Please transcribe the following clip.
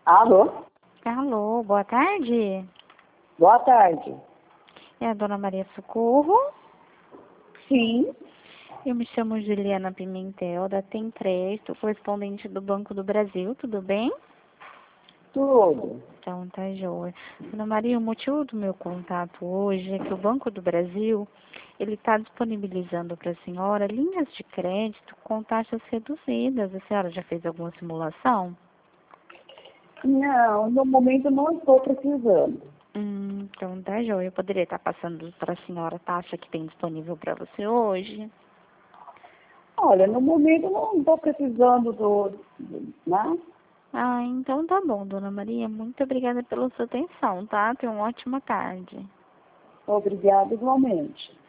Alô? Alô, boa tarde. Boa tarde. É a dona Maria Socorro. Sim, Eu me chamo Juliana Pimentel, da Tem3, correspondente do Banco do Brasil, tudo bem? tudo. Então, tá joia. Dona Maria, o motivo do meu contato hoje é que o Banco do Brasil, ele está disponibilizando para a senhora linhas de crédito com taxas reduzidas. A senhora já fez alguma simulação? Não, no momento não estou precisando. Então, tá joia. Eu poderia estar passando para a senhora a taxa que tem disponível para você hoje? Olha, no momento não estou precisando né? Ah, então tá bom, dona Maria. Muito obrigada pela sua atenção, tá? Tenha uma ótima tarde. Obrigada igualmente.